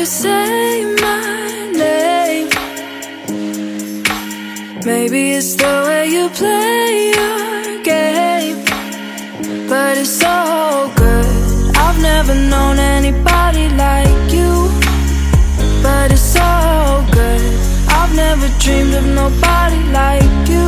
you say my name. Maybe it's the way you play your game, but it's so good. I've never known anybody like you, but it's so good. I've never dreamed of nobody like you.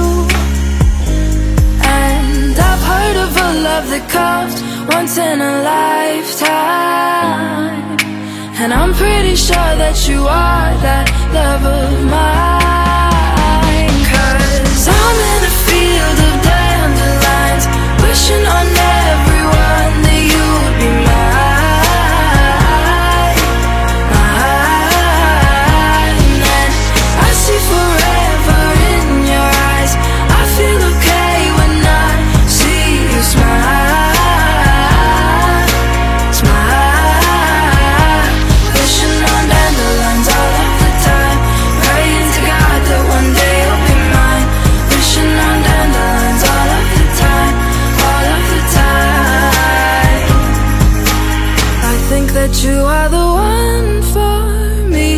And I've heard of a love that comes once in a lifetime, and I'm pretty sure that you are that love of mine. 'Cause I'm in a field of dandelions, wishing on everyone that you would be mine, mine. And I see forever in your eyes. I feel okay when I see you smile, smile. Wishing on dandelions all of the time, praying to God that one day you'll be mine. Wishing on dandelions all of the time, all of the time. I think that you are the one for me,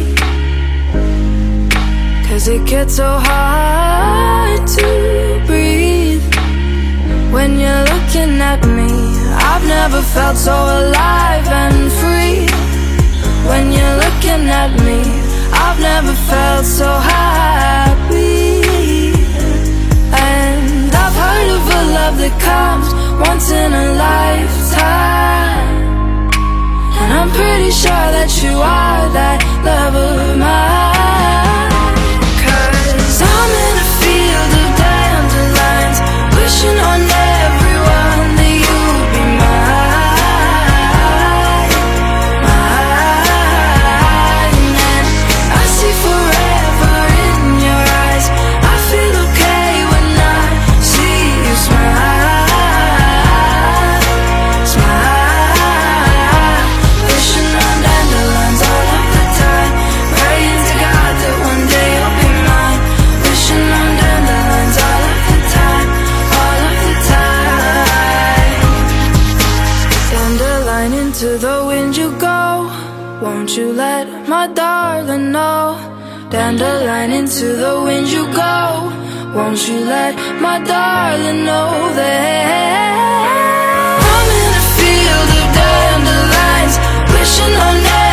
'cause it gets so hard to breathe when you're looking at me. I've never felt so alive and free. When you're looking at me, I've never felt so happy. And I've heard of a love that comes once in a lifetime, and I'm pretty sure that you are that love of mine. 'Cause I'm in a field of dandelions, wishing on everyone that you would be mine, mine. And I see forever in your eyes. I feel okay when I see you smile, smile. Wishing on dandelions all of the time, praying to God that one day you'll be mine. Wishing on dandelions all of the time, all of the time. Dandelion, into the wind you go, won't you let my darling know? Dandelion, into the wind you go, won't you let my darling know that I'm in a field of dandelions, wishing on